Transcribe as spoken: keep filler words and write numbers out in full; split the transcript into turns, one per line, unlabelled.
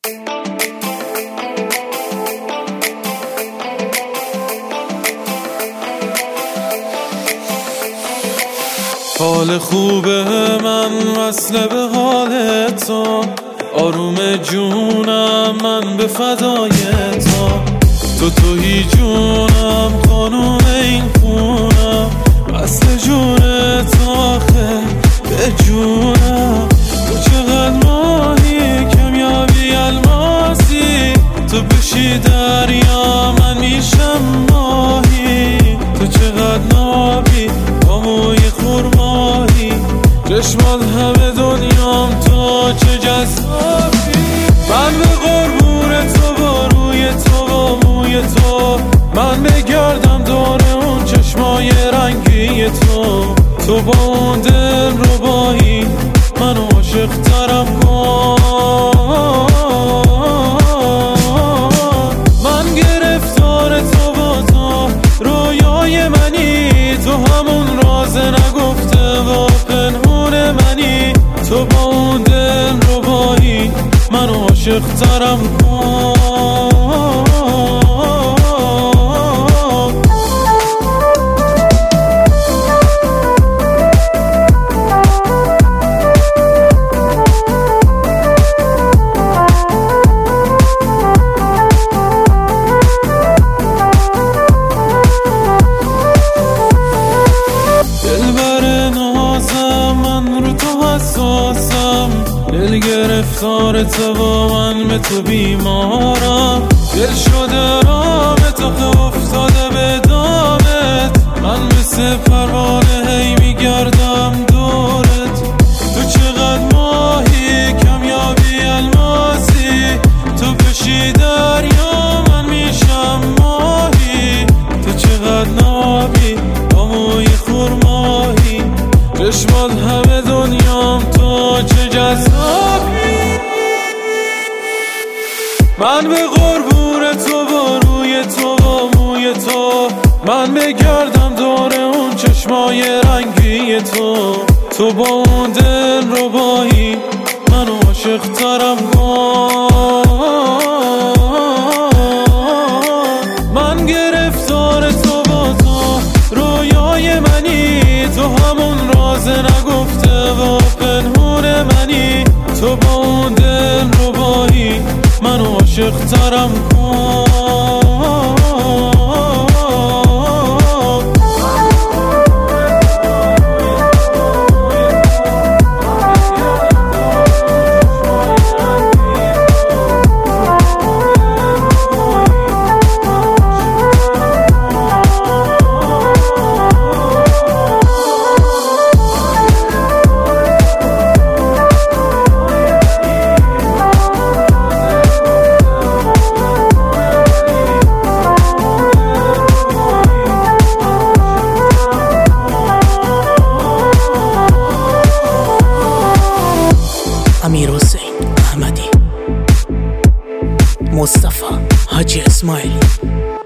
حال خوبه من وصله به حال تو، آروم جونم من به فدای تو. تو توی جونم قانون این خونم، وصل جونت آخه به جونم. تو چقدر ماهی کمیابی الماسی، تو بشی دریا من میشم ماهی. تو چقدر نابی با موی خورماهی، چشمات همه دنیام تو چه جذابی. من به قربون تو با روی تو با موی تو، من بگردم دور اون چشمای رنگی تو. تو با اون دل ربایی منو عاشق ترم کن. من گرفتار تو با تو رویای منی، تو همون راز نگفته و پنهون منی. تو با اون دل ربایی منو عاشق ترم کن. دل گرفتار تو با من به تو بیمارم، دل شده رام تو افتاده به دامت. من مثل پروانه هی میگردم دورت. تو چقدر ماهی کمیابی الماسی، تو بشی دریا من میشم ماهی. تو چقدر نابی با موی خورماهی، چشمات همه دنیام تو چه جذابی. من به قربون تو با روی تو با موی تو، من بگردم دور اون چشمای رنگی تو. تو با اون دل ربایی منو عاشق ترم کن. من گرفتار تو با تو رویای منی، تو همون راز نگفته و پنهون منی. تو با اون دل ربایی منو عاشق ترم کن.
امیر حسین احمدی، مصطفی حاجی اسماعیلی.